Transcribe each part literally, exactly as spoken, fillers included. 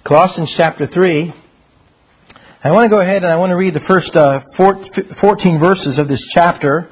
Colossians chapter three. I want to go ahead and I want to read the first uh, fourteen verses of this chapter.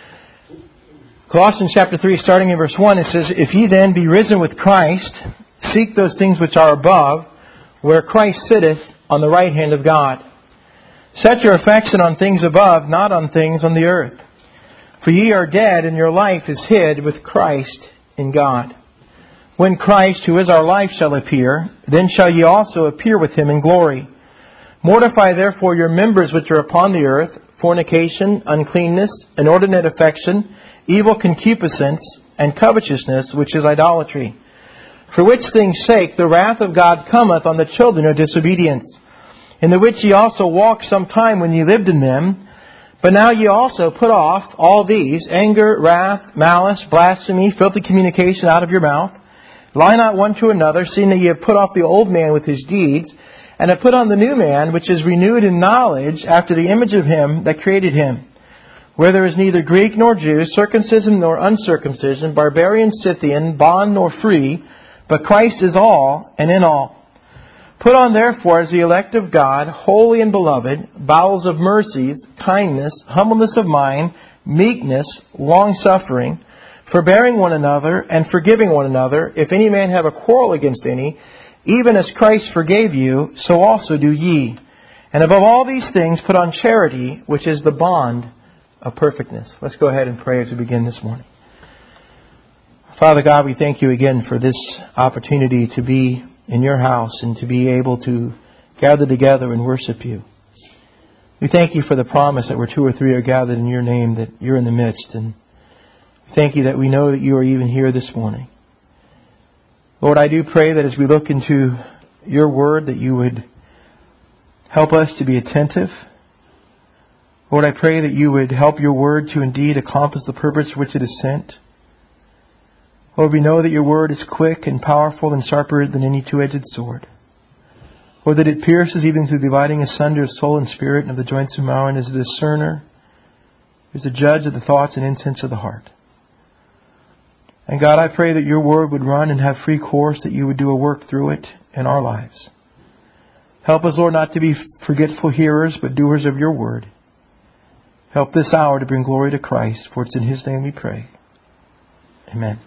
Colossians chapter three, starting in verse one, it says, "If ye then be risen with Christ, seek those things which are above, where Christ sitteth on the right hand of God. Set your affection on things above, not on things on the earth. For ye are dead, and your life is hid with Christ in God. When Christ, who is our life, shall appear, then shall ye also appear with Him in glory. Mortify therefore your members which are upon the earth, fornication, uncleanness, inordinate affection, evil concupiscence, and covetousness, which is idolatry. For which things' sake the wrath of God cometh on the children of disobedience, in the which ye also walked some time when ye lived in them. But now ye also put off all these, anger, wrath, malice, blasphemy, filthy communication out of your mouth. Lie not one to another, seeing that ye have put off the old man with his deeds, and have put on the new man, which is renewed in knowledge after the image of Him that created him. Where there is neither Greek nor Jew, circumcision nor uncircumcision, barbarian, Scythian, bond nor free, but Christ is all and in all. Put on therefore as the elect of God, holy and beloved, bowels of mercies, kindness, humbleness of mind, meekness, long-suffering, forbearing one another, and forgiving one another, if any man have a quarrel against any, even as Christ forgave you, so also do ye. And above all these things put on charity, which is the bond of perfectness." Let's go ahead and pray as we begin this morning. Father God, we thank You again for this opportunity to be in Your house and to be able to gather together and worship You. We thank You for the promise that where two or three are gathered in Your name, that You're in the midst. And thank You that we know that You are even here this morning. Lord, I do pray that as we look into Your Word, that You would help us to be attentive. Lord, I pray that You would help Your Word to indeed accomplish the purpose for which it is sent. Lord, we know that Your Word is quick and powerful and sharper than any two-edged sword. Lord, that it pierces even to dividing asunder of soul and spirit and of the joints and marrow, and is a discerner, is a judge of the thoughts and intents of the heart. And God, I pray that Your Word would run and have free course, that You would do a work through it in our lives. Help us, Lord, not to be forgetful hearers, but doers of Your Word. Help this hour to bring glory to Christ, for it's in His name we pray. Amen.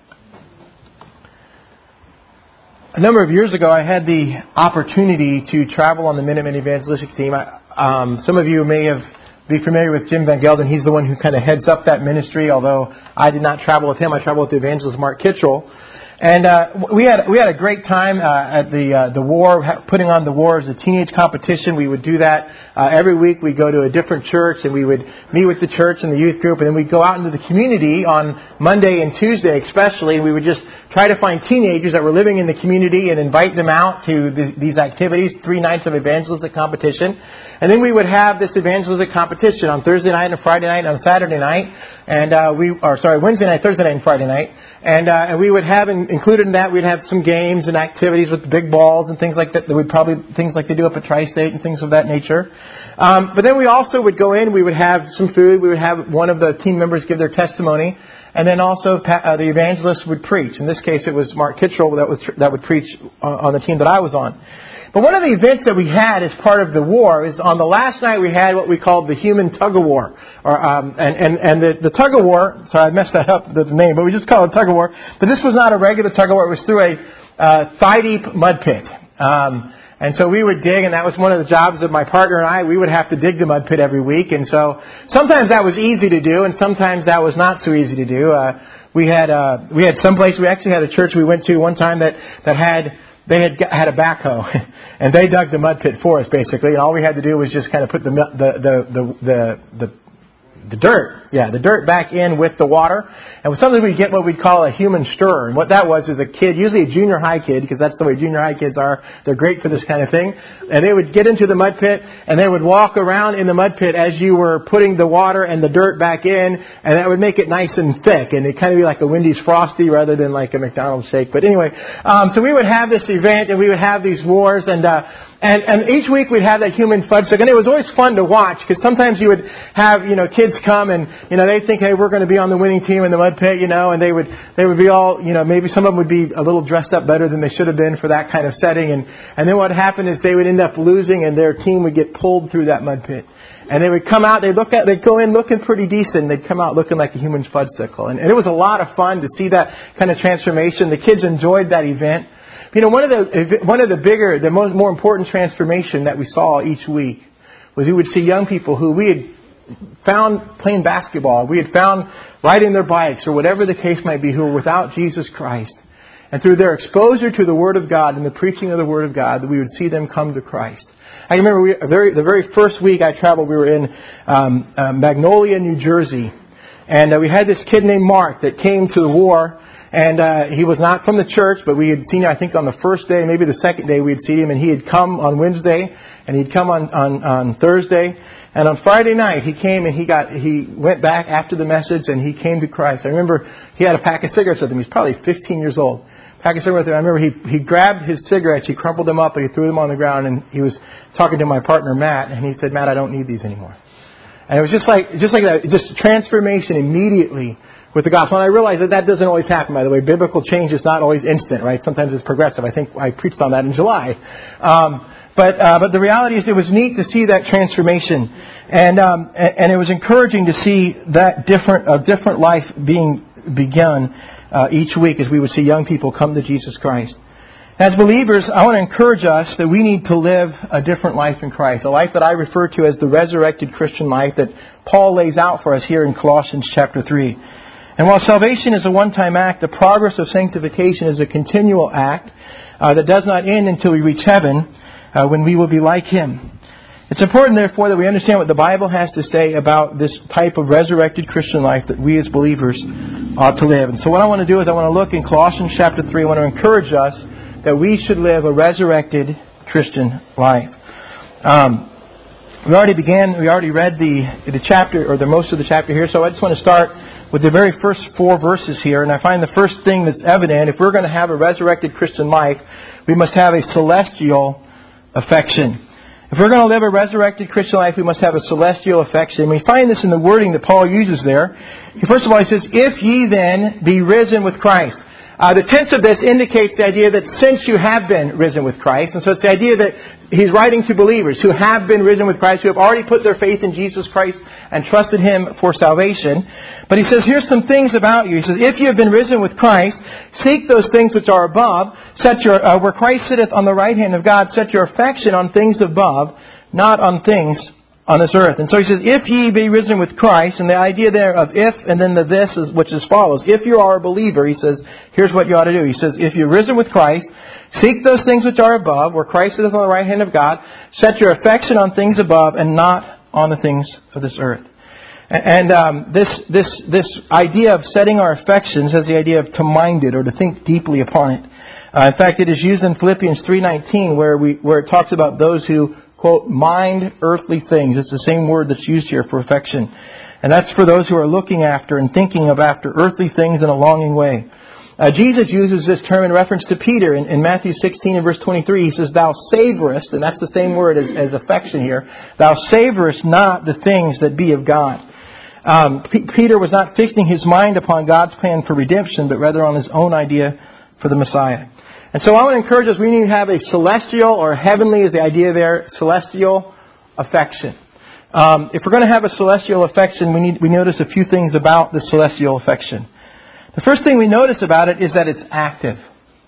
A number of years ago, I had the opportunity to travel on the Minutemen Evangelistic Team. I, um, some of you may have be familiar with Jim Van Gelden. He's the one who kind of heads up that ministry, although I did not travel with him. I traveled with the evangelist Mark Kittrell. And uh, we had we had a great time uh, at the uh, the war, putting on the war as a teenage competition. We would do that uh, every week. We'd go to a different church, and we would meet with the church and the youth group, and then we'd go out into the community on Monday and Tuesday especially, and we would just try to find teenagers that were living in the community and invite them out to the, these activities, three nights of evangelistic competition. And then we would have this evangelistic competition on Thursday night and Friday night and on Saturday night, and uh, we, or sorry, Wednesday night, Thursday night, and Friday night. And, uh, and we would have, in, included in that, we'd have some games and activities with big balls and things like that. That would probably, things like they do up at Tri-State and things of that nature. Um, but then we also would go in, we would have some food, we would have one of the team members give their testimony, and then also uh, the evangelist would preach. In this case, it was Mark Kittrell that, was, that would preach on, on the team that I was on. But one of the events that we had as part of the war is on the last night we had what we called the human tug-of-war. Or, um, and and, and the, the tug-of-war, sorry I messed that up, the name, but we just call it tug-of-war. But this was not a regular tug-of-war, it was through a uh, thigh-deep mud pit. Um, and so we would dig, and that was one of the jobs of my partner and I. We would have to dig the mud pit every week. And so sometimes that was easy to do, and sometimes that was not so easy to do. Uh, we had uh, we had some place, we actually had a church we went to one time that, that had... They had had a backhoe, and they dug the mud pit for us, basically. And all we had to do was just kind of put the the the the the, the The dirt, yeah, the dirt back in with the water. And sometimes we'd get what we'd call a human stirrer. And what that was is a kid, usually a junior high kid, because that's the way junior high kids are. They're great for this kind of thing. And they would get into the mud pit, and they would walk around in the mud pit as you were putting the water and the dirt back in, and that would make it nice and thick. And it'd kind of be like a Wendy's Frosty rather than like a McDonald's shake. But anyway, um, so we would have this event, and we would have these wars, and uh, And, and each week we'd have that human fudgesicle, and it was always fun to watch because sometimes you would have, you know, kids come and, you know, they'd think, hey, we're going to be on the winning team in the mud pit, you know, and they would, they would be all, you know, maybe some of them would be a little dressed up better than they should have been for that kind of setting. And, and then what happened is they would end up losing and their team would get pulled through that mud pit. And they would come out, they'd look at, they'd go in looking pretty decent, and they'd come out looking like a human fudgesicle. And, and it was a lot of fun to see that kind of transformation. The kids enjoyed that event. You know, one of the one of the bigger, the most more important transformation that we saw each week was we would see young people who we had found playing basketball, we had found riding their bikes, or whatever the case might be, who were without Jesus Christ. And through their exposure to the Word of God and the preaching of the Word of God, that we would see them come to Christ. I remember we, very, the very first week I traveled, we were in um, uh, Magnolia, New Jersey, and uh, we had this kid named Mark that came to the war. And uh, he was not from the church, but we had seen him, I think, on the first day, maybe the second day we had seen him. And he had come on Wednesday, and he'd come on, on, on Thursday. And on Friday night, he came and he got he went back after the message, and he came to Christ. I remember he had a pack of cigarettes with him. He's probably fifteen years old. Pack of cigarettes with him. I remember he, he grabbed his cigarettes, he crumpled them up, and he threw them on the ground. And he was talking to my partner, Matt, and he said, Matt, I don't need these anymore. And it was just like just like that, just transformation immediately with the gospel. And I realize that that doesn't always happen, by the way. Biblical change is not always instant, right? Sometimes it's progressive. I think I preached on that in July. Um, but uh, but the reality is it was neat to see that transformation. And um, and it was encouraging to see that different a different life being begun uh, each week as we would see young people come to Jesus Christ. As believers, I want to encourage us that we need to live a different life in Christ. A life that I refer to as the resurrected Christian life that Paul lays out for us here in Colossians chapter three. And while salvation is a one-time act, the progress of sanctification is a continual act uh, that does not end until we reach heaven uh, when we will be like Him. It's important, therefore, that we understand what the Bible has to say about this type of resurrected Christian life that we as believers ought to live. And so what I want to do is I want to look in Colossians chapter three. I want to encourage us that we should live a resurrected Christian life. Um, we already began, we already read the the chapter, or the most of the chapter here, so I just want to start with the very first four verses here. And I find the first thing that's evident, if we're going to have a resurrected Christian life, we must have a celestial affection. If we're going to live a resurrected Christian life, we must have a celestial affection. And we find this in the wording that Paul uses there. First of all, he says, if ye then be risen with Christ. Uh, the tense of this indicates the idea that since you have been risen with Christ, and so it's the idea that he's writing to believers who have been risen with Christ, who have already put their faith in Jesus Christ and trusted Him for salvation. But he says, here's some things about you. He says, if you have been risen with Christ, seek those things which are above, set your uh, where Christ sitteth on the right hand of God, set your affection on things above, not on things on this earth. And so he says, if ye be risen with Christ, and the idea there of if and then the this, is, which is follows. If you are a believer, he says, here's what you ought to do. He says, if you're risen with Christ, seek those things which are above, where Christ is on the right hand of God. Set your affection on things above and not on the things of this earth. And um, this this this idea of setting our affections has the idea of to mind it or to think deeply upon it. Uh, in fact, it is used in Philippians three nineteen where we where it talks about those who, quote, mind earthly things. It's the same word that's used here for affection. And that's for those who are looking after and thinking of after earthly things in a longing way. Uh, Jesus uses this term in reference to Peter in, in Matthew sixteen and verse twenty-three. He says, thou savorest, and that's the same word as, as affection here, thou savorest not the things that be of God. Um, P- Peter was not fixing his mind upon God's plan for redemption, but rather on his own idea for the Messiah. And so I want to encourage us, we need to have a celestial, or heavenly is the idea there, celestial affection. Um, if we're going to have a celestial affection, we need we notice a few things about the celestial affection. The first thing we notice about it is that it's active.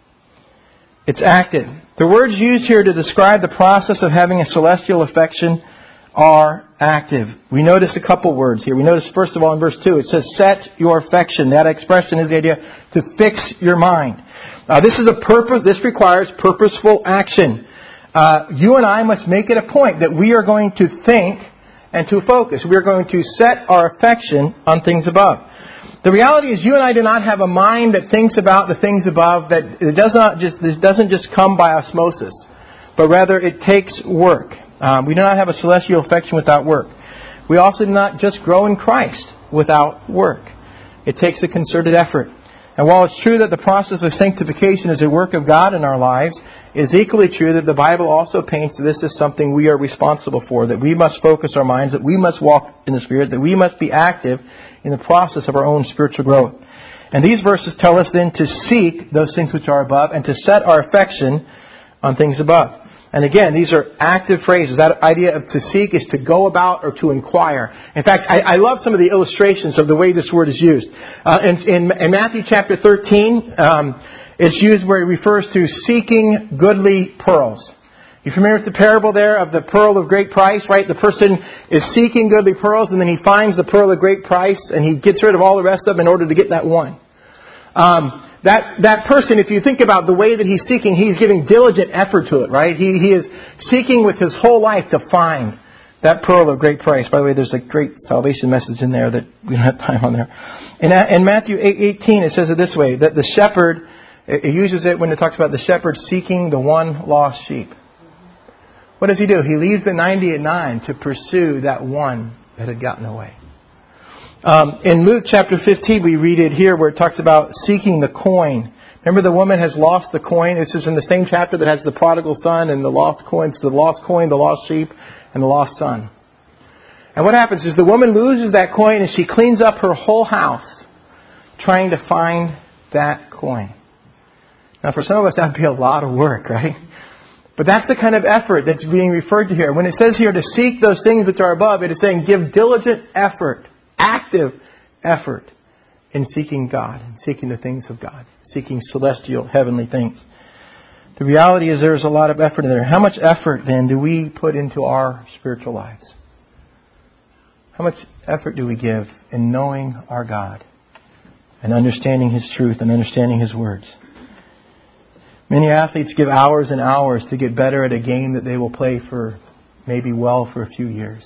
It's active. The words used here to describe the process of having a celestial affection are active. We notice a couple words here. We notice, first of all, in verse two, it says, set your affection. That expression is the idea to fix your mind. Uh, this is a purpose. This requires purposeful action. Uh, you and I must make it a point that we are going to think and to focus. We are going to set our affection on things above. The reality is, you and I do not have a mind that thinks about the things above. That it does not just this doesn't just come by osmosis, but rather it takes work. Um, we do not have a celestial affection without work. We also do not just grow in Christ without work. It takes a concerted effort. And while it's true that the process of sanctification is a work of God in our lives, it is equally true that the Bible also paints this as something we are responsible for, that we must focus our minds, that we must walk in the Spirit, that we must be active in the process of our own spiritual growth. And these verses tell us then to seek those things which are above and to set our affection on things above. And again, these are active phrases. That idea of to seek is to go about or to inquire. In fact, I, I love some of the illustrations of the way this word is used. Uh, in, in, in Matthew chapter thirteen, um, it's used where it refers to seeking goodly pearls. You familiar with the parable there of the pearl of great price, right? The person is seeking goodly pearls and then he finds the pearl of great price and he gets rid of all the rest of them in order to get that one. Um, that that person, if you think about the way that he's seeking, he's giving diligent effort to it, right? He, he is seeking with his whole life to find that pearl of great price. By the way, there's a great salvation message in there that we don't have time on there. In, in Matthew eight eighteen, it says it this way, that the shepherd, it uses it when it talks about the shepherd seeking the one lost sheep. What does he do? He leaves the ninety and nine to pursue that one that had gotten away. Um, in Luke chapter fifteen, we read it here where it talks about seeking the coin. Remember, the woman has lost the coin. This is in the same chapter that has the prodigal son and the lost coin. It's the lost coin, the lost sheep, and the lost son. And what happens is the woman loses that coin and she cleans up her whole house trying to find that coin. Now, for some of us, that would be a lot of work, right? But that's the kind of effort that's being referred to here. When it says here to seek those things which are above, it is saying give diligent effort, active effort in seeking God, and seeking the things of God, seeking celestial, heavenly things. The reality is there's a lot of effort in there. How much effort, then, do we put into our spiritual lives? How much effort do we give in knowing our God and understanding His truth and understanding His words? Many athletes give hours and hours to get better at a game that they will play for maybe well for a few years.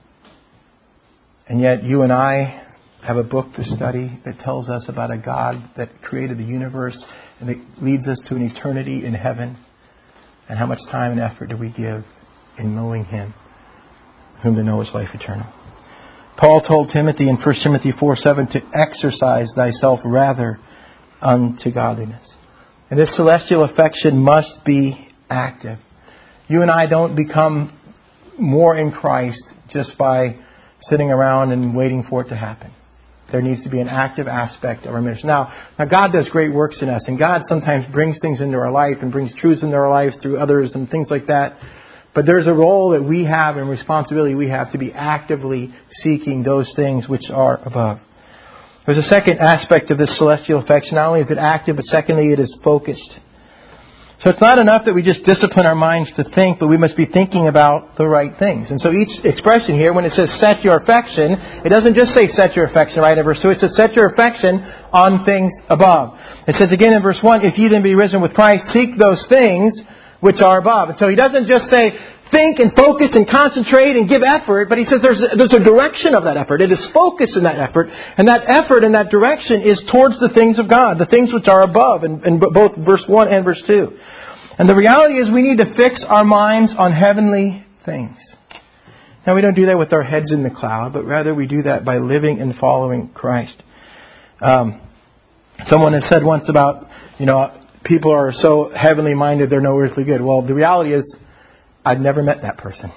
And yet you and I have a book to study that tells us about a God that created the universe and that leads us to an eternity in heaven. And how much time and effort do we give in knowing Him, whom to know is life eternal. Paul told Timothy in First Timothy four seven to exercise thyself rather unto godliness. And this celestial affection must be active. You and I don't become more in Christ just by sitting around and waiting for it to happen. There needs to be an active aspect of our ministry. Now, now God does great works in us, and God sometimes brings things into our life and brings truths into our lives through others and things like that. But there's a role that we have and responsibility we have to be actively seeking those things which are above. There's a second aspect of this celestial affection. Not only is it active, but secondly, it is focused. So it's not enough that we just discipline our minds to think, but we must be thinking about the right things. And so each expression here, when it says set your affection, it doesn't just say set your affection right in verse two. It says set your affection on things above. It says again in verse one, if ye then be risen with Christ, seek those things which are above. And so he doesn't just say think and focus and concentrate and give effort, but he says there's a, there's a direction of that effort. It is focus in that effort. And that effort and that direction is towards the things of God, the things which are above, in, in both verse one and verse two. And the reality is we need to fix our minds on heavenly things. Now, we don't do that with our heads in the cloud, but rather we do that by living and following Christ. Um, someone has said once about, you know, people are so heavenly minded they're no earthly good. Well, the reality is I've never met that person.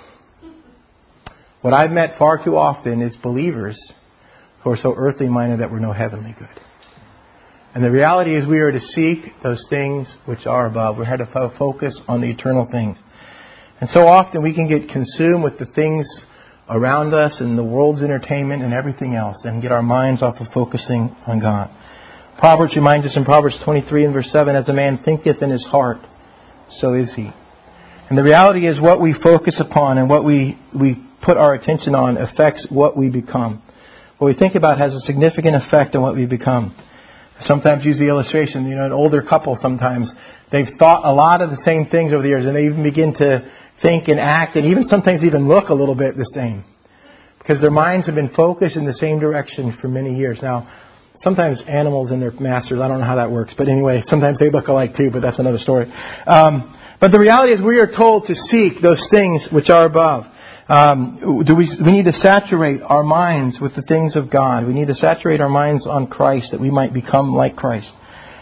What I've met far too often is believers who are so earthly minded that we're no heavenly good. And the reality is we are to seek those things which are above. We're to focus on the eternal things. And so often we can get consumed with the things around us and the world's entertainment and everything else and get our minds off of focusing on God. Proverbs reminds us in Proverbs twenty-three and verse seven, as a man thinketh in his heart, so is he. And the reality is what we focus upon and what we, we put our attention on affects what we become. What we think about has a significant effect on what we become. Sometimes use the illustration, you know, an older couple sometimes, they've thought a lot of the same things over the years and they even begin to think and act and even sometimes even look a little bit the same. Because their minds have been focused in the same direction for many years. Now, sometimes animals and their masters, I don't know how that works, but anyway, sometimes they look alike too, but that's another story. Um, but the reality is we are told to seek those things which are above. Um, do we, we need to saturate our minds with the things of God. We need to saturate our minds on Christ that we might become like Christ.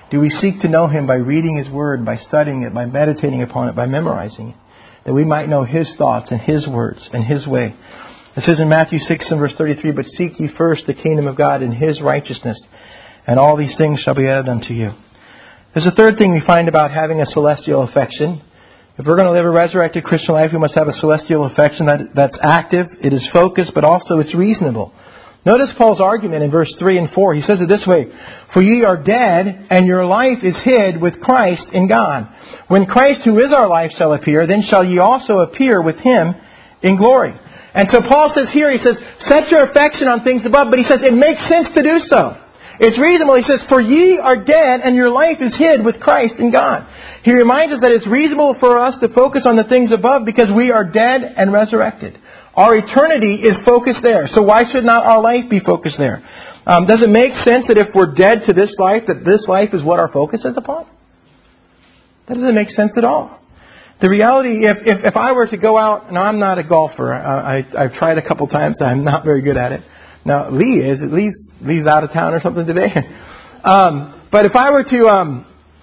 Do we seek to know Him by reading His Word, by studying it, by meditating upon it, by memorizing it? That we might know His thoughts and His words and His way. It says in Matthew six and verse thirty-three, "But seek ye first the kingdom of God and His righteousness, and all these things shall be added unto you." There's a third thing we find about having a celestial affection. If we're going to live a resurrected Christian life, we must have a celestial affection that, that's active, it is focused, but also it's reasonable. Notice Paul's argument in verse three and four. He says it this way, "For ye are dead, and your life is hid with Christ in God. When Christ, who is our life, shall appear, then shall ye also appear with Him in glory." And so Paul says here, he says, set your affection on things above, but he says it makes sense to do so. It's reasonable. He says, "For ye are dead, and your life is hid with Christ in God." He reminds us that it's reasonable for us to focus on the things above because we are dead and resurrected. Our eternity is focused there. So why should not our life be focused there? Um, does it make sense that if we're dead to this life, that this life is what our focus is upon? That doesn't make sense at all. The reality, if, if, if I were to go out, now I'm not a golfer. I, I, I've tried a couple times. I'm not very good at it. Now, Lee is. Lee's, Lee's out of town or something today. um, but if I were to... Um,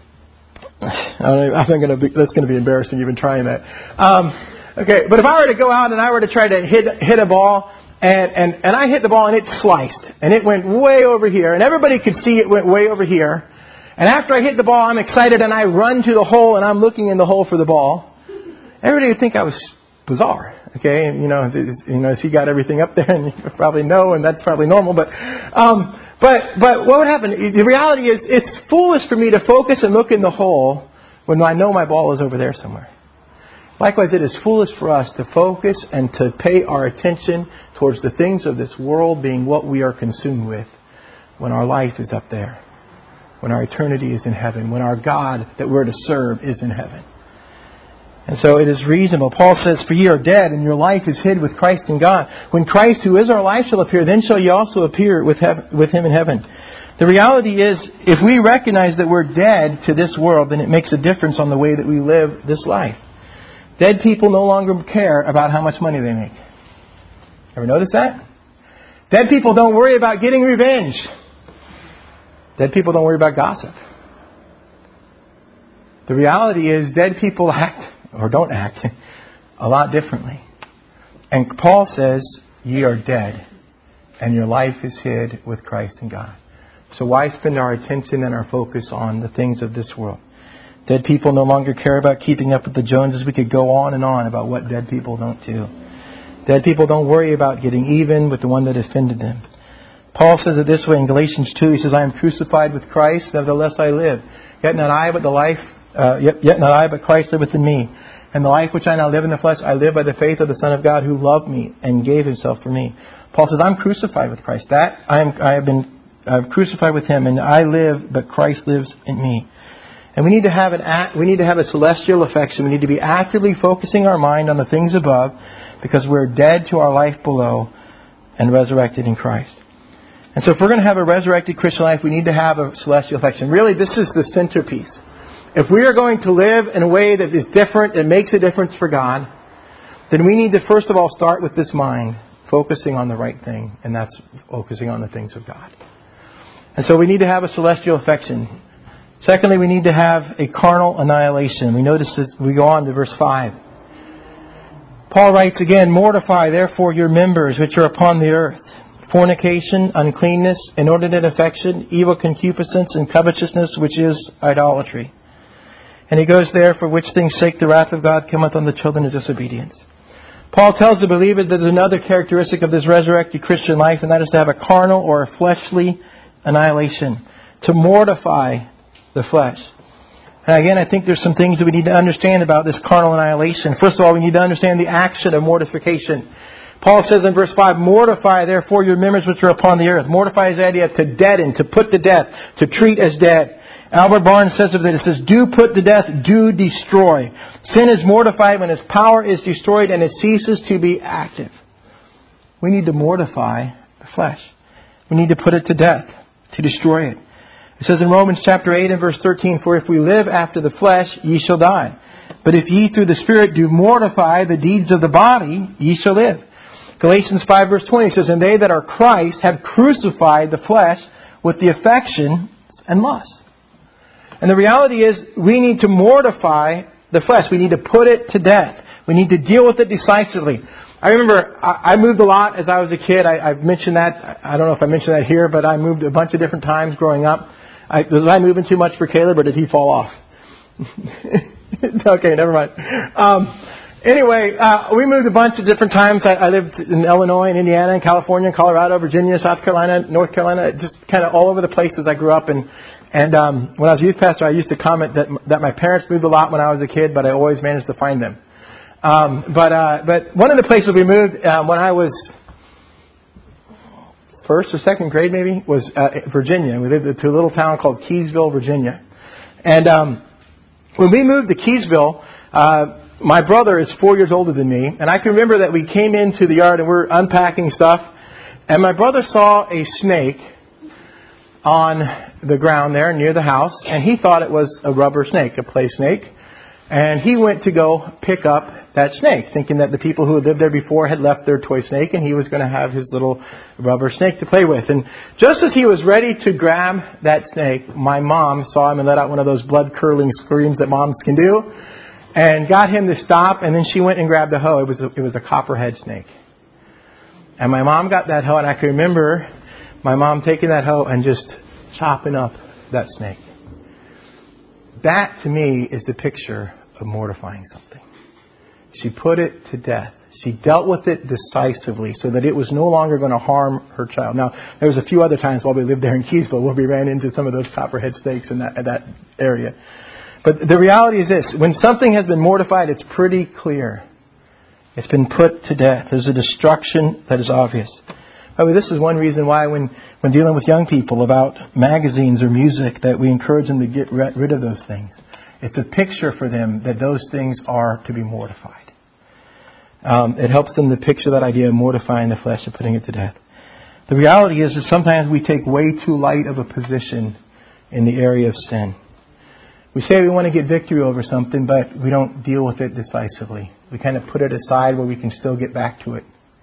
I'm going to be, that's going to be embarrassing even trying that. Um, okay, but if I were to go out and I were to try to hit hit a ball, and, and, and I hit the ball and it sliced, and it went way over here, and everybody could see it went way over here. And after I hit the ball, I'm excited, and I run to the hole, and I'm looking in the hole for the ball. Everybody would think I was bizarre. Okay, and you know, you know, if you got everything up there, and you probably know, and that's probably normal. But, um, but, but what would happen? The reality is, it's foolish for me to focus and look in the hole when I know my ball is over there somewhere. Likewise, it is foolish for us to focus and to pay our attention towards the things of this world being what we are consumed with when our life is up there, when our eternity is in heaven, when our God that we're to serve is in heaven. And so it is reasonable. Paul says, "For ye are dead, and your life is hid with Christ in God. When Christ, who is our life, shall appear, then shall ye also appear with hev- with Him in heaven." The reality is, if we recognize that we're dead to this world, then it makes a difference on the way that we live this life. Dead people no longer care about how much money they make. Ever notice that? Dead people don't worry about getting revenge. Dead people don't worry about gossip. The reality is, dead people act, or don't act, a lot differently. And Paul says, "Ye are dead, and your life is hid with Christ in God." So why spend our attention and our focus on the things of this world? Dead people no longer care about keeping up with the Joneses. We could go on and on about what dead people don't do. Dead people don't worry about getting even with the one that offended them. Paul says it this way in Galatians two. He says, "I am crucified with Christ, nevertheless I live. Yet not I, but the life, uh, yet, yet not I, but Christ liveth in me. And the life which I now live in the flesh, I live by the faith of the Son of God who loved me and gave Himself for me." Paul says, "I'm crucified with Christ. That I am. I have been I'm crucified with Him, and I live, but Christ lives in me." And we need to have an act, we need to have a celestial affection. We need to be actively focusing our mind on the things above, because we're dead to our life below and resurrected in Christ. And so if we're going to have a resurrected Christian life, we need to have a celestial affection. Really, this is the centerpiece. If we are going to live in a way that is different and makes a difference for God, then we need to first of all start with this mind, focusing on the right thing, and that's focusing on the things of God. And so we need to have a celestial affection. Secondly, we need to have a carnal annihilation. We notice as we go on to verse five. Paul writes again, "Mortify therefore your members which are upon the earth, fornication, uncleanness, inordinate affection, evil concupiscence, and covetousness, which is idolatry." And he goes there, "For which things sake the wrath of God cometh on the children of disobedience." Paul tells the believer that there's another characteristic of this resurrected Christian life, and that is to have a carnal or a fleshly annihilation, to mortify the flesh. And again, I think there's some things that we need to understand about this carnal annihilation. First of all, we need to understand the action of mortification. Paul says in verse five, "Mortify therefore your members which are upon the earth." Mortify is the idea of to deaden, to put to death, to treat as dead. Albert Barnes says of it, it says, "Do put to death, do destroy." Sin is mortified when its power is destroyed and it ceases to be active. We need to mortify the flesh. We need to put it to death, to destroy it. It says in Romans chapter eight and verse thirteen, "For if we live after the flesh, ye shall die. But if ye through the Spirit do mortify the deeds of the body, ye shall live." Galatians five verse twenty says, "And they that are Christ have crucified the flesh with the affections and lusts." And the reality is we need to mortify the flesh. We need to put it to death. We need to deal with it decisively. I remember I moved a lot as I was a kid. I, I've mentioned that. I don't know if I mentioned that here, but I moved a bunch of different times growing up. I, was I moving too much for Caleb, or did he fall off? Okay, never mind. Um, anyway, uh, we moved a bunch of different times. I, I lived in Illinois, and Indiana, and California, and Colorado, Virginia, South Carolina, North Carolina, just kind of all over the places I grew up in. And um, when I was a youth pastor, I used to comment that that my parents moved a lot when I was a kid, but I always managed to find them. Um, but uh, but one of the places we moved um, when I was first or second grade, maybe, was uh, Virginia. We lived to a little town called Keysville, Virginia. And um, when we moved to Keysville, uh, my brother is four years older than me, and I can remember that we came into the yard and we were unpacking stuff, and my brother saw a snake on the ground there near the house, and he thought it was a rubber snake, a play snake. And he went to go pick up that snake, thinking that the people who had lived there before had left their toy snake, and he was going to have his little rubber snake to play with. And just as he was ready to grab that snake, my mom saw him and let out one of those blood-curdling screams that moms can do, and got him to stop, and then she went and grabbed a hoe. It was a, it was a copperhead snake. And my mom got that hoe, and I can remember my mom taking that hoe and just chopping up that snake. That, to me, is the picture of mortifying something. She put it to death. She dealt with it decisively so that it was no longer going to harm her child. Now, there was a few other times while we lived there in Keysville where we ran into some of those copperhead snakes in that, in that area. But the reality is this. When something has been mortified, it's pretty clear. It's been put to death. There's a destruction that is obvious. I mean, this is one reason why when, when dealing with young people about magazines or music that we encourage them to get rid of those things. It's a picture for them that those things are to be mortified. Um, it helps them to picture that idea of mortifying the flesh and putting it to death. The reality is that sometimes we take way too light of a position in the area of sin. We say we want to get victory over something, but we don't deal with it decisively. We kind of put it aside where we can still get back to it.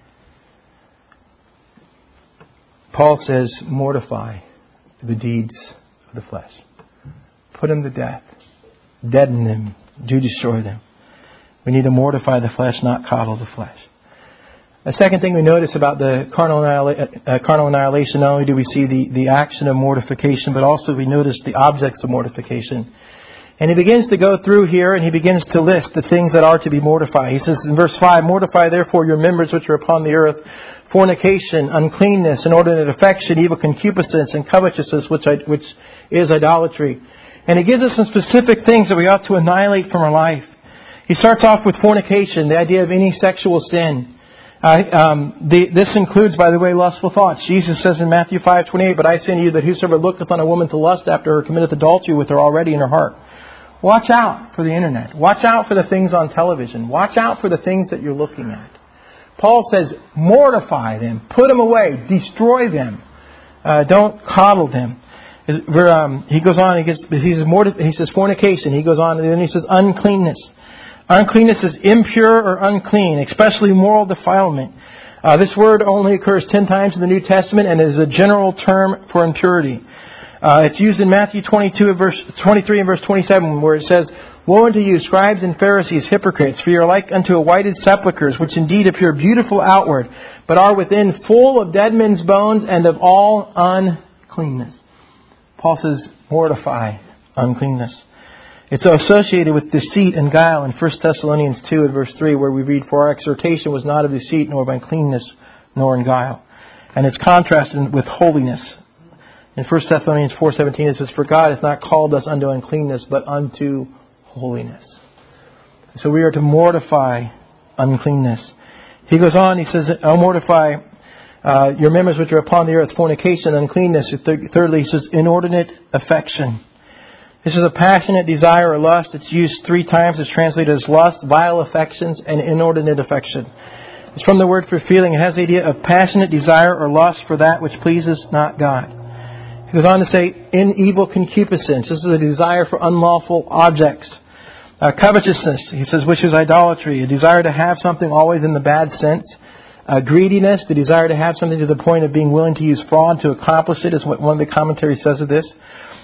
Paul says, mortify the deeds of the flesh. Put them to death. Deaden them. Do destroy them. We need to mortify the flesh, not coddle the flesh. The second thing we notice about the carnal, annihila- uh, carnal annihilation, not only do we see the, the action of mortification, but also we notice the objects of mortification. And he begins to go through here and he begins to list the things that are to be mortified. He says in verse five, mortify therefore your members which are upon the earth, fornication, uncleanness, inordinate affection, evil concupiscence, and covetousness, which, I, which is idolatry. And he gives us some specific things that we ought to annihilate from our life. He starts off with fornication, the idea of any sexual sin. Uh, um, the, this includes, by the way, lustful thoughts. Jesus says in Matthew five twenty-eight, but I say unto you that whosoever looketh on a woman to lust after her committeth adultery with her already in her heart. Watch out for the internet. Watch out for the things on television. Watch out for the things that you're looking at. Paul says, mortify them. Put them away. Destroy them. Uh, don't coddle them. Um, he goes on, he, gets, he, says, morti- he says fornication. He goes on, and then he says uncleanness. Uncleanness is impure or unclean, especially moral defilement. Uh, this word only occurs ten times in the New Testament and is a general term for impurity. Uh, it's used in Matthew twenty-two, verse twenty-three and verse twenty-seven, where it says, woe unto you, scribes and Pharisees, hypocrites, for you are like unto a whited sepulchres, which indeed appear beautiful outward, but are within full of dead men's bones and of all uncleanness. Paul says, mortify uncleanness. It's associated with deceit and guile in First Thessalonians two and verse three, where we read, for our exhortation was not of deceit, nor of uncleanness, nor in guile. And it's contrasted with holiness. In First Thessalonians four seventeen it says, for God hath not called us unto uncleanness, but unto holiness. So we are to mortify uncleanness. He goes on, he says, I'll mortify uh, your members which are upon the earth, fornication, uncleanness. Thirdly, he says, inordinate affection. This is a passionate desire or lust. It's used three times. It's translated as lust, vile affections, and inordinate affection. It's from the word for feeling. It has the idea of passionate desire or lust for that which pleases not God. He goes on to say, in evil concupiscence. This is a desire for unlawful objects. Uh, covetousness, he says, which is idolatry. A desire to have something always in the bad sense. Uh, greediness, the desire to have something to the point of being willing to use fraud to accomplish it, is what one of the commentaries says of this.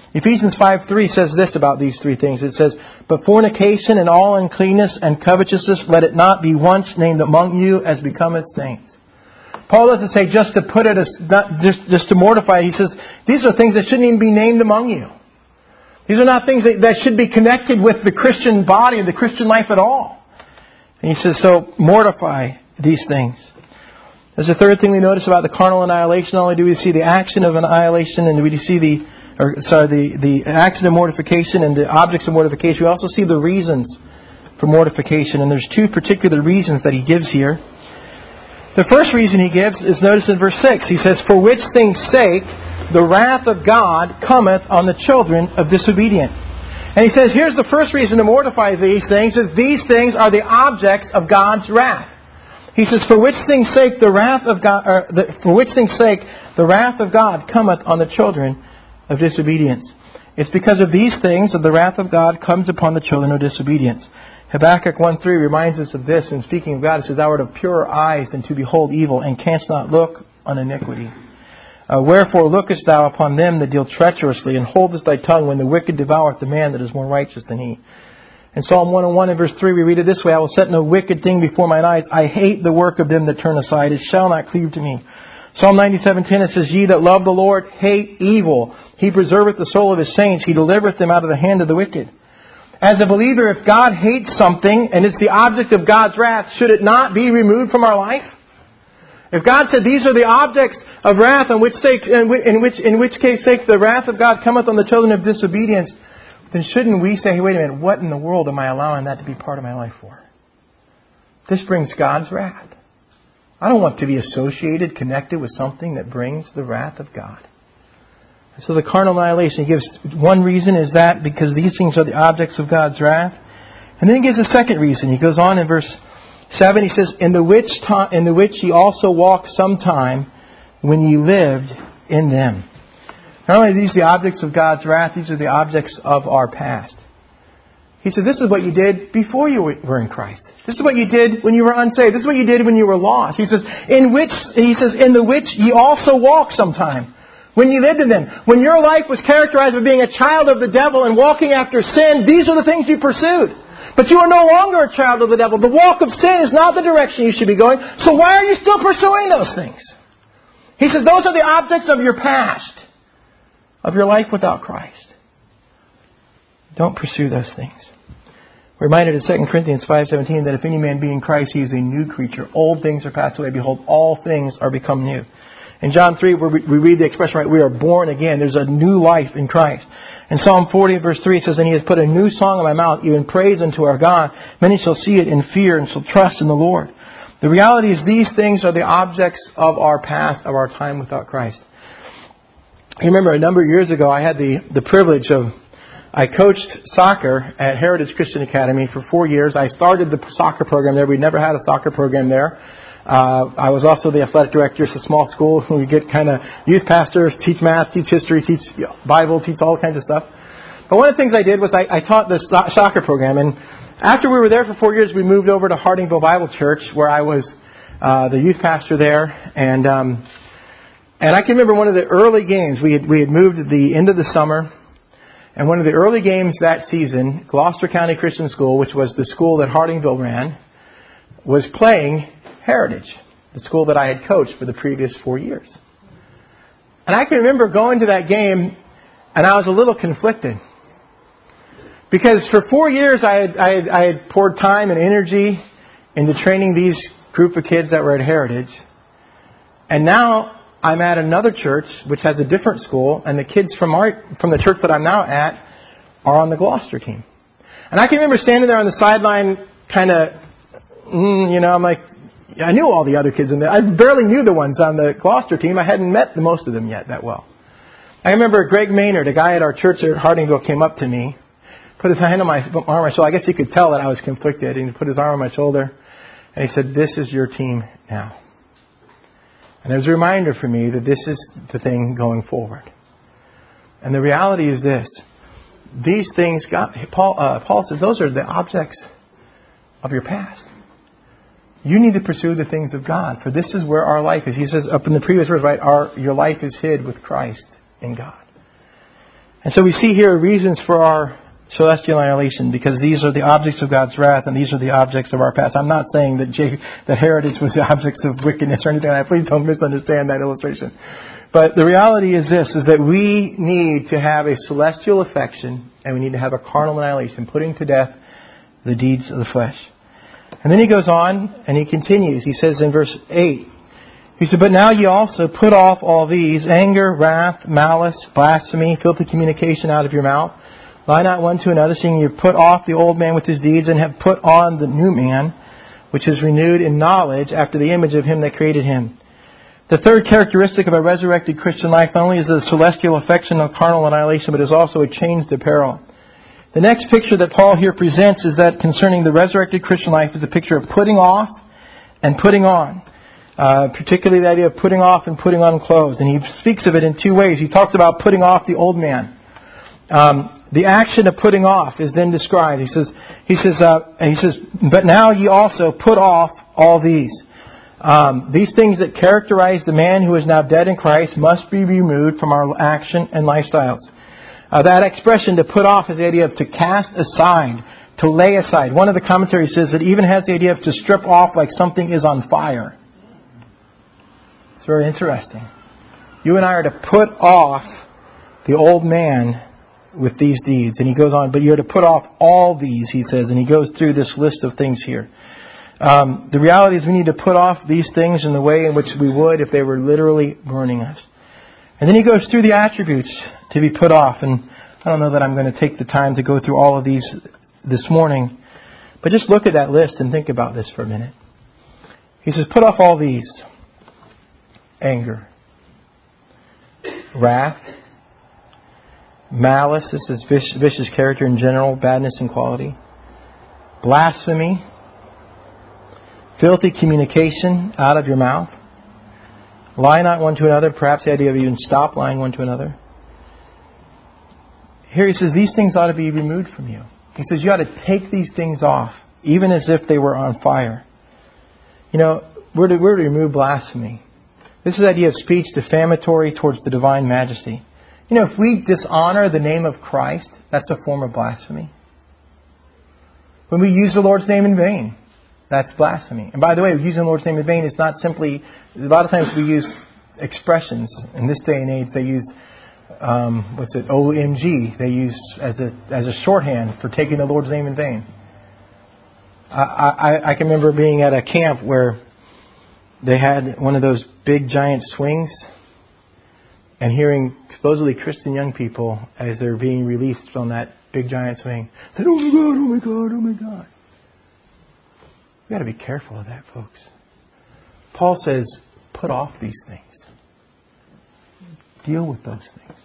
Ephesians five three says this about these three things. It says, "But fornication and all uncleanness and covetousness, let it not be once named among you as becometh saints." Paul doesn't say just to put it as, not just, just to mortify. He says, these are things that shouldn't even be named among you. These are not things that, that should be connected with the Christian body, the Christian life at all. And he says, so mortify these things. There's a third thing we notice about the carnal annihilation. Not only do we see the action of annihilation and we see the, or sorry, the, the action of mortification and the objects of mortification, we also see the reasons for mortification. And there's two particular reasons that he gives here. The first reason he gives is noticed in verse six. He says, "For which things' sake the wrath of God cometh on the children of disobedience." And he says, here's the first reason to mortify these things, is these things are the objects of God's wrath. He says, "For which things' sake the wrath of God, or the, for which things' sake the wrath of God cometh on the children of disobedience." It's because of these things that the wrath of God comes upon the children of disobedience. Habakkuk one three reminds us of this, and speaking of God, it says, "Thou art of purer eyes than to behold evil, and canst not look on iniquity. Uh, wherefore lookest thou upon them that deal treacherously, and holdest thy tongue when the wicked devoureth the man that is more righteous than he." In Psalm one oh one and verse three we read it this way, "I will set no wicked thing before mine eyes. I hate the work of them that turn aside. It shall not cleave to me." Psalm ninety-seven ten it says, "Ye that love the Lord hate evil. He preserveth the soul of His saints. He delivereth them out of the hand of the wicked." As a believer, if God hates something and it's the object of God's wrath, should it not be removed from our life? If God said these are the objects of wrath, in which, sake, in which, in which case sake the wrath of God cometh on the children of disobedience, then shouldn't we say, hey, wait a minute, what in the world am I allowing that to be part of my life for? This brings God's wrath. I don't want to be associated, connected with something that brings the wrath of God. So the carnal annihilation gives one reason, is that because these things are the objects of God's wrath. And then he gives a second reason. He goes on in verse seven, he says, "In the which time, in the which ye also walked sometime when ye lived in them." Not only are these the objects of God's wrath, these are the objects of our past. He said, this is what you did before you were in Christ. This is what you did when you were unsaved. This is what you did when you were lost. He says, in which he says, "In the which ye also walked sometime when you lived in them." When your life was characterized by being a child of the devil and walking after sin, these are the things you pursued. But you are no longer a child of the devil. The walk of sin is not the direction you should be going. So why are you still pursuing those things? He says those are the objects of your past, of your life without Christ. Don't pursue those things. We're reminded in Second Corinthians five seventeen that if any man be in Christ, he is a new creature. Old things are passed away. Behold, all things are become new. In John three, where we read the expression, right, we are born again. There's a new life in Christ. In Psalm forty, verse three, it says, "And He has put a new song in my mouth, even praise unto our God. Many shall see it in fear and shall trust in the Lord." The reality is these things are the objects of our past, of our time without Christ. You remember a number of years ago, I had the, the privilege of, I coached soccer at Heritage Christian Academy for four years. I started the soccer program there. We'd never had a soccer program there. Uh, I was also the athletic director. It's a small school. We get kind of youth pastors, teach math, teach history, teach Bible, teach all kinds of stuff. But one of the things I did was I, I taught this soccer program. And after we were there for four years, we moved over to Hardingville Bible Church, where I was uh, the youth pastor there. And um, and I can remember one of the early games. We had, we had moved at the end of the summer. And one of the early games that season, Gloucester County Christian School, which was the school that Hardingville ran, was playing Heritage, the school that I had coached for the previous four years. And I can remember going to that game, and I was a little conflicted. Because for four years I had, I had, I had poured time and energy into training these group of kids that were at Heritage. And now I'm at another church, which has a different school, and the kids from our from the church that I'm now at are on the Gloucester team. And I can remember standing there on the sideline, kind of, mm, you know, I'm like, I knew all the other kids in there. I barely knew the ones on the Gloucester team. I hadn't met the most of them yet that well. I remember Greg Maynard, a guy at our church at Hardingville, came up to me, put his hand on my arm on my shoulder. I guess he could tell that I was conflicted. And he put his arm on my shoulder, and he said, "This is your team now." And there's a reminder for me that this is the thing going forward. And the reality is this. These things, God, Paul, uh, Paul says, those are the objects of your past. You need to pursue the things of God, for this is where our life is. He says up in the previous verse, right, our, your life is hid with Christ in God. And so we see here reasons for our celestial annihilation, because these are the objects of God's wrath and these are the objects of our past. I'm not saying that J- that Herod was the objects of wickedness or anything like that. Please don't misunderstand that illustration. But the reality is this, is that we need to have a celestial affection and we need to have a carnal annihilation, putting to death the deeds of the flesh. And then he goes on and he continues. He says in verse eight, he said, "But now ye also put off all these, anger, wrath, malice, blasphemy, filthy communication out of your mouth. Lie not one to another, seeing you have put off the old man with his deeds, and have put on the new man, which is renewed in knowledge after the image of him that created him." The third characteristic of a resurrected Christian life not only is the celestial affection of carnal annihilation, but is also a changed apparel. The next picture that Paul here presents is that concerning the resurrected Christian life is a picture of putting off and putting on. Uh, particularly the idea of putting off and putting on clothes. And he speaks of it in two ways. He talks about putting off the old man. Um, the action of putting off is then described. He says, he says, uh, he says, "But now ye also put off all these." Um, these things that characterize the man who is now dead in Christ must be removed from our action and lifestyles. Uh, that expression, to put off, is the idea of to cast aside, to lay aside. One of the commentaries says it even has the idea of to strip off like something is on fire. It's very interesting. You and I are to put off the old man with these deeds. And he goes on, "But you're to put off all these," he says. And he goes through this list of things here. Um, the reality is we need to put off these things in the way in which we would if they were literally burning us. And then he goes through the attributes to be put off. And I don't know that I'm going to take the time to go through all of these this morning. But just look at that list and think about this for a minute. He says, put off all these. Anger, wrath, malice, this is vicious character in general, badness in quality, blasphemy, filthy communication out of your mouth, lie not one to another, perhaps the idea of even stop lying one to another. Here he says these things ought to be removed from you. He says you ought to take these things off, even as if they were on fire. You know, we're to, we're to remove blasphemy. This is the idea of speech defamatory towards the divine majesty. You know, if we dishonor the name of Christ, that's a form of blasphemy. When we use the Lord's name in vain, that's blasphemy. And by the way, using the Lord's name in vain is not simply... A lot of times we use expressions. In this day and age, they use, um, what's it, O M G. They use as a as a shorthand for taking the Lord's name in vain. I, I, I can remember being at a camp where they had one of those big giant swings and hearing supposedly Christian young people as they're being released on that big giant swing said, "Oh my God, oh my God, oh my God." We've got to be careful of that, folks. Paul says, put off these things. Deal with those things.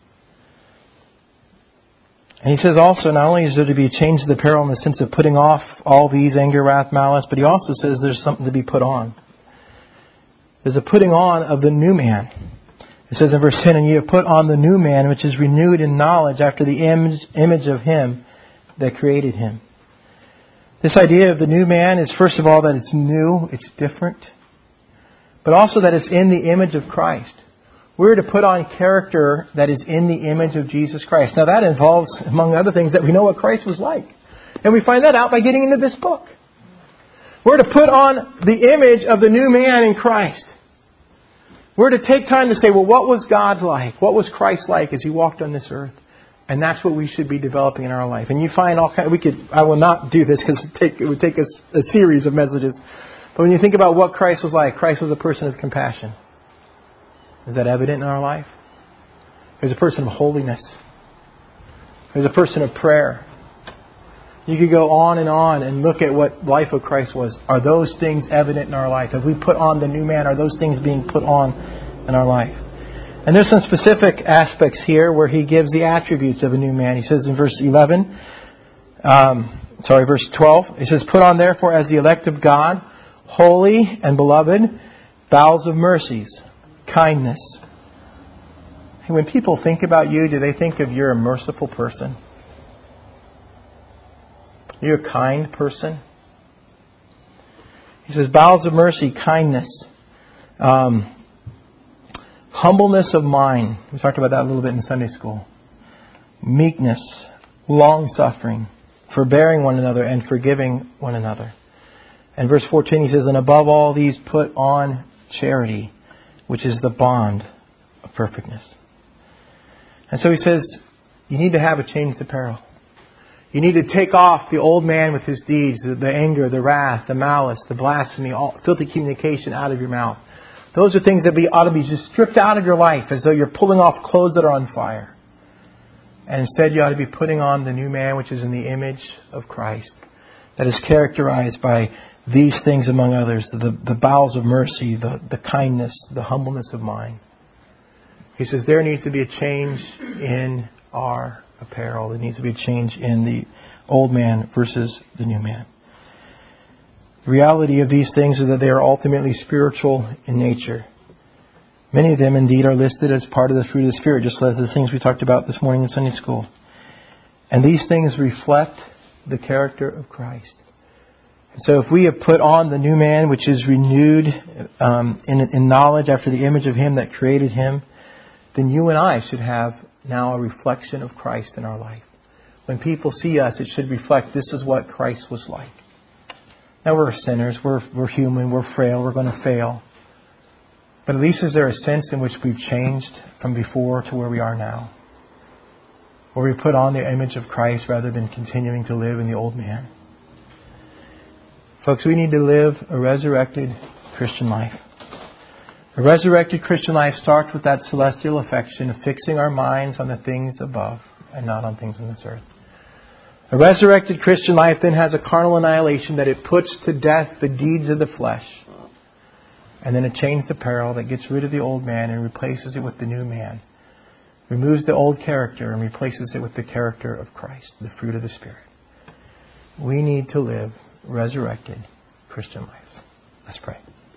And he says also, not only is there to be a change of the apparel in the sense of putting off all these, anger, wrath, malice, but he also says there's something to be put on. There's a putting on of the new man. It says in verse ten, "And ye have put on the new man, which is renewed in knowledge after the image, image of him that created him." This idea of the new man is, first of all, that it's new, it's different, but also that it's in the image of Christ. We're to put on character that is in the image of Jesus Christ. Now that involves, among other things, that we know what Christ was like. And we find that out by getting into this book. We're to put on the image of the new man in Christ. We're to take time to say, well, what was God like? What was Christ like as He walked on this earth? And that's what we should be developing in our life. And you find all kinds... We could... I will not do this because it, take, it would take us a, a series of messages. But when you think about what Christ was like, Christ was a person of compassion. Is that evident in our life? He was a person of holiness. He was a person of prayer. You could go on and on and look at what life of Christ was. Are those things evident in our life? Have we put on the new man? Are those things being put on in our life? And there's some specific aspects here where he gives the attributes of a new man. He says in verse eleven, um, sorry, verse twelve, he says, "Put on therefore as the elect of God, holy and beloved, bowels of mercies, kindness." And when people think about you, do they think of you're a merciful person? You're a kind person? He says, bowels of mercy, kindness, um, humbleness of mind. We talked about that a little bit in Sunday school. meekness, long-suffering, forbearing one another, and forgiving one another. And verse fourteen, he says, and above all these put on charity, which is the bond of perfectness. And so he says, you need to have a changed apparel. You need to take off the old man with his deeds, the anger, the wrath, the malice, the blasphemy, all filthy communication out of your mouth. Those are things that be, ought to be just stripped out of your life as though you're pulling off clothes that are on fire. And instead you ought to be putting on the new man, which is in the image of Christ, that is characterized by these things among others, the, the bowels of mercy, the, the kindness, the humbleness of mind. He says there needs to be a change in our apparel. There needs to be a change in the old man versus the new man. The reality of these things is that they are ultimately spiritual in nature. Many of them indeed are listed as part of the fruit of the Spirit, just like the things we talked about this morning in Sunday school. And these things reflect the character of Christ. And so if we have put on the new man, which is renewed um, in, in knowledge after the image of Him that created him, then you and I should have now a reflection of Christ in our life. When people see us, it should reflect this is what Christ was like. Now we're sinners, we're, we're human, we're frail, we're going to fail. But at least is there a sense in which we've changed from before to where we are now? Where we put on the image of Christ rather than continuing to live in the old man. Folks, we need to live a resurrected Christian life. A resurrected Christian life starts with that celestial affection of fixing our minds on the things above and not on things on this earth. A resurrected Christian life then has a carnal annihilation that it puts to death the deeds of the flesh. And then a changed apparel that gets rid of the old man and replaces it with the new man. Removes the old character and replaces it with the character of Christ, the fruit of the Spirit. We need to live resurrected Christian lives. Let's pray.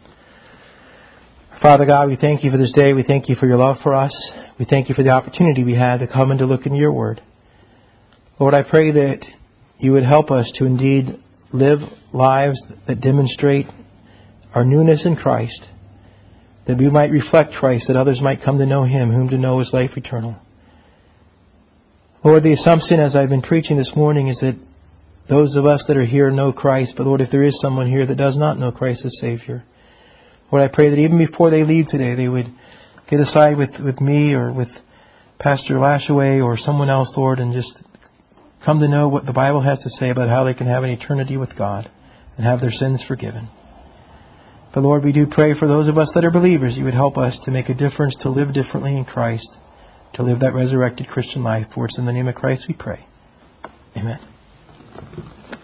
Father God, we thank You for this day. We thank You for Your love for us. We thank You for the opportunity we had to come and to look into Your Word. Lord, I pray that You would help us to indeed live lives that demonstrate our newness in Christ, that we might reflect Christ, that others might come to know Him, whom to know is life eternal. Lord, the assumption as I've been preaching this morning is that those of us that are here know Christ, but Lord, if there is someone here that does not know Christ as Savior, Lord, I pray that even before they leave today, they would get aside with, with me or with Pastor Lashaway or someone else, Lord, and just come to know what the Bible has to say about how they can have an eternity with God and have their sins forgiven. But Lord, we do pray for those of us that are believers, You would help us to make a difference, to live differently in Christ, to live that resurrected Christian life. For it's in the name of Christ we pray. Amen.